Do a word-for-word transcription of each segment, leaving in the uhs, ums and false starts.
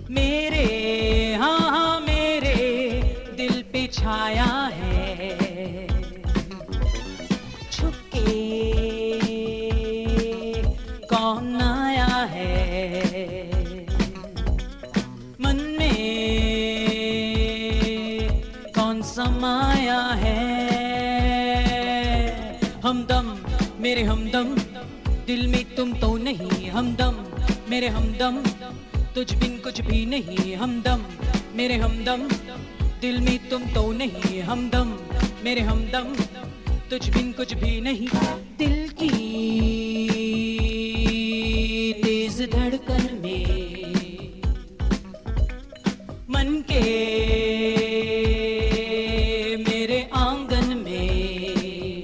मेरे हाँ हाँ मेरे दिल पे छाया है, छुपके कौन आया है, मन में कौन समाया है। हमदम मेरे हमदम, दिल में तुम तो नहीं हमदम, मेरे हमदम तुझ बिन कुछ भी नहीं। हमदम मेरे हमदम, दिल में तुम तो नहीं हमदम, मेरे हमदम तुझ बिन कुछ भी नहीं। दिल की तेज धड़कन में, मन के मेरे आंगन में,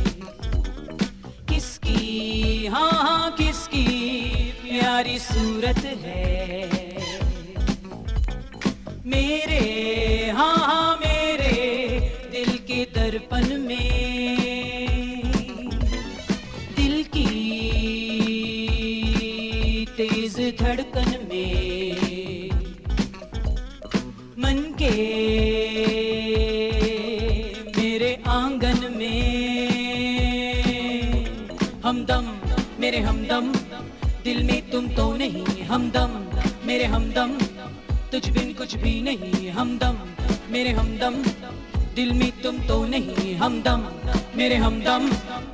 किसकी हाँ हाँ किसकी प्यारी सूरत है। मेरे हाँ हाँ मेरे दिल के दर्पण में, दिल की तेज धड़कन में, मन के मेरे आंगन में। हमदम मेरे हमदम, दिल में तुम तो नहीं हमदम, मेरे हमदम तुझ बिन कुछ भी नहीं। हमदम मेरे हमदम, दिल में तुम तो नहीं हमदम, मेरे हमदम।